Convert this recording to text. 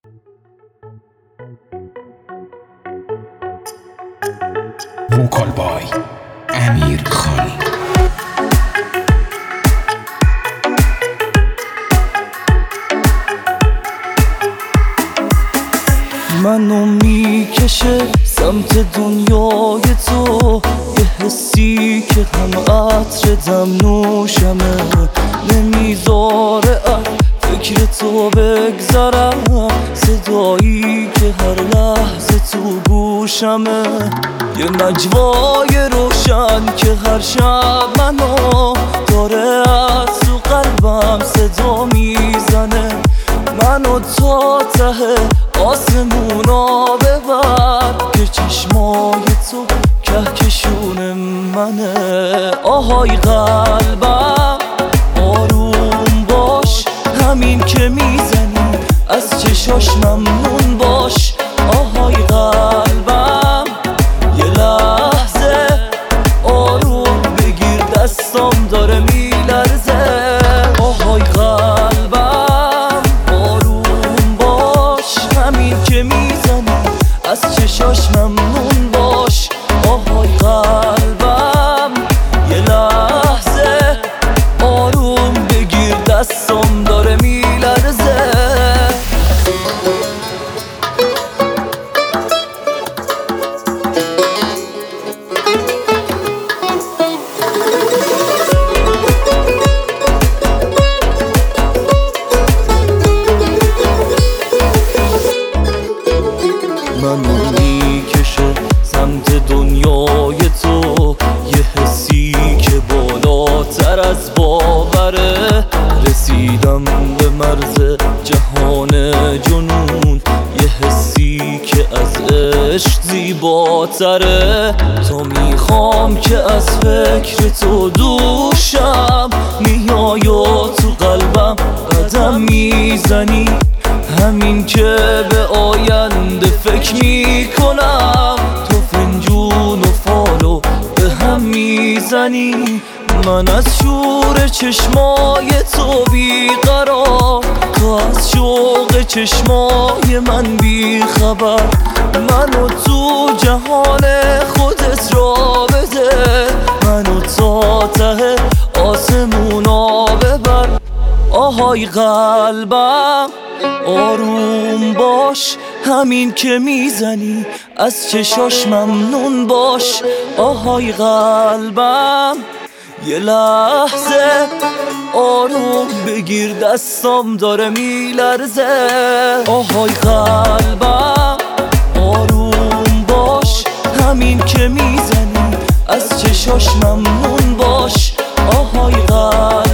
وکال بای امیر خانی. منو میکشه سمت دنیای تو، یه حسی که هم عطر دم نوشمه، نمیذاره فکر تو بگذرم، صدایی که هر لحظه تو گوشمه، یه نجوای روشن که هر شب منو داره از تو قلبم صدا میزنه، منو تا ته آسمونا ببر که چشمای تو کهکشون منه. آهای قلبم آروم باش، همین که میزنی از چشاش ممنون باش. آهای قلبم یه لحظه آروم بگیر، دستام داره میلرزه. آهای قلبم آروم باش، همین که میزنی از چشاش ممنون باش. آهای قلبم یه لحظه آروم بگیر، دستام داره میلرزه. منو میکشه سمت دنیای تو، یه حسی که بالاتر از باوره، رسیدم به مرز جهان جنون، یه حسی که از عشق زیباتره. تو میخوام که از فکر تو دوشم، میای و تو قلبم قدم میزنی، همین که به آینده فکر میکنم، تو فنجون و فالو به هم میزنی. من از شور چشمای تو بیقرار، تو از شوق چشمای من بیخبر، منو تو جهان خودت را بده، منو تا ته آسمونا ببر. آهای قلبم آروم باش، همین که میزنی از چشاش ممنون باش. آهای قلبم یه لحظه آروم بگیر، دستام داره میلرزه. آهای قلبم آروم باش، همین که میزنی از چشاش ممنون باش. آهای قلبم